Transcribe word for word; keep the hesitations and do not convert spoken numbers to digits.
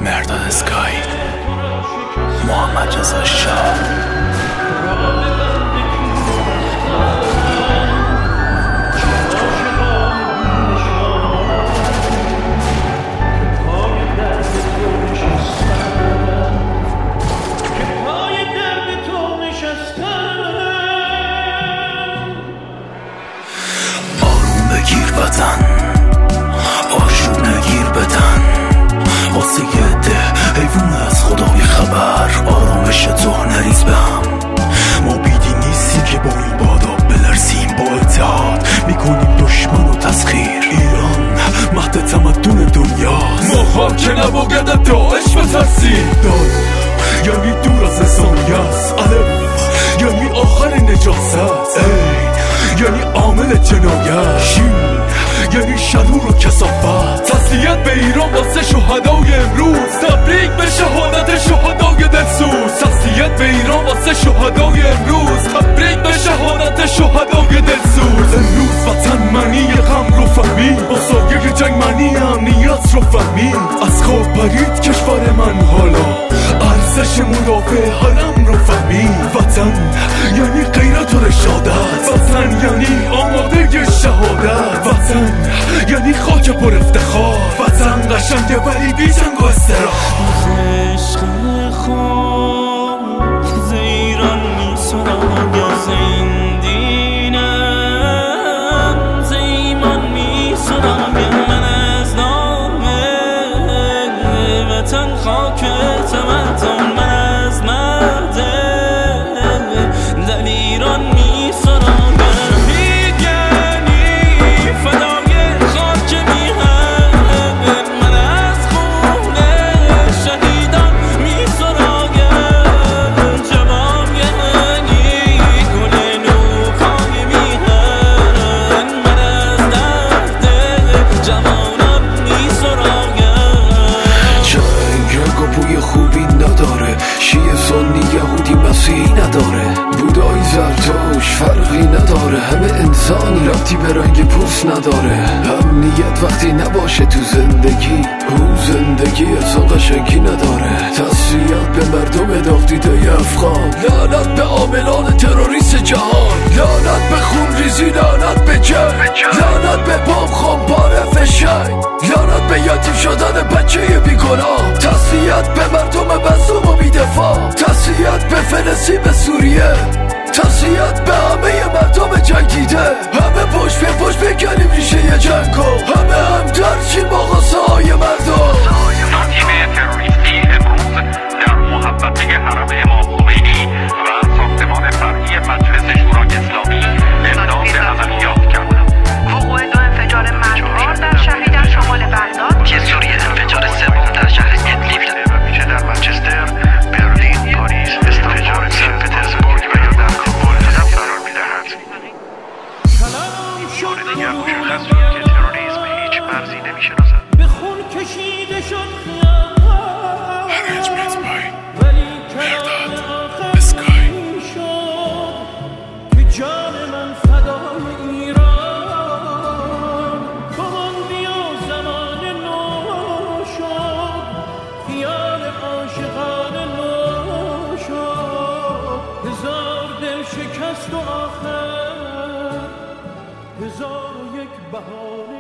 مرداد اسکای، محمد رضا شاه. آروم بگیر وطن، آشوب نگیر بدن، واسه یه ده حیوان از خدای خبر. آرامش تو نریز به هم، ما بیدی نیستیم که با این بادا بلرزیم. با اتحاد میکنیم دشمن و تسخیر. ایران مهد تمدن دنیاست، ما هم که نباید داعش بترسیم. داد یعنی دور از انسانی است، الف یعنی آخر نجاست، ای یعنی عامل جنایت، شین یعنی شرور و کثافت. تسلیت به ایران واسه شهدای امروز، تبریک به شهادت شهدای دلسوز. تسلیت به ایران واسه شهدای امروز، تبریک به شهادت شهدای دلسوز. امروز وطن معنی غم رو فهمید، با سایه جنگ معنی امنیت رو فهمید. از خواب پرید کشور من حالا، ارزش مدافع حرم رو فهمید. وطن یعنی غیرت و رشادت، وطن یعنی آماده شهادت، وطن یعنی خاک پر افتخار. وطن قشنگه ولی بی جنگ و استراحت. عشق خود ز ایران میسرم، ز این دینم ز ایمان میسرم. من از نام وطن خاک تمدن، من از مرد در ایران میسرم. شیعه سنی یهودی مسیحی نداره، بودایی زرتوش فرقی نداره. همه انسانی ربطی به رنگ پوست نداره. امنیت وقتی نباشه تو زندگی، اون زندگی اصلا قشنگی نداره. تسلیت به مردم داغ دیده افغان، لعنت به عاملان تروریست جهان. لعنت به خون ریزی، لعنت به جنگ، لعنت به بام خمپاره فشنگ، لعنت به یتیم شدن بچه بیگناه. تسلیت به مردم مظلوم و بی‌دفاع، تسلیت به فلسطین، به سوریه، تسلیت به همه مردم جنگیده. همه پشت به پشت بکنیم ریشه ی جنگو، همه هم درچیم با غصه های مردم. تیم تروریستی امروز در محوطه حرم امام خمینی و ساختمان فرعی مجلس شورای اسلامی اقدام به عملیات کرد. وقوع دو انفجار مرگبار در شهری در شمال بغداد، که سوریه انفجار سوم در شهر ادلیب چه در منچستر، برلین، پاریس، استانبول، سن پترزبورگ و یا در کابل قرار می‌دهد. بار دیگر مشخص شد که تروریسم هیچ مرزی نمی‌شناسد. به خون کشیده شد خیابان، ولی کنار اسکای شد که جان من فدای ایران. کمان بیا زمان نو شد، خیال عاشقان نو شد. هزار دل شکست و آخر هزار و یک بهانه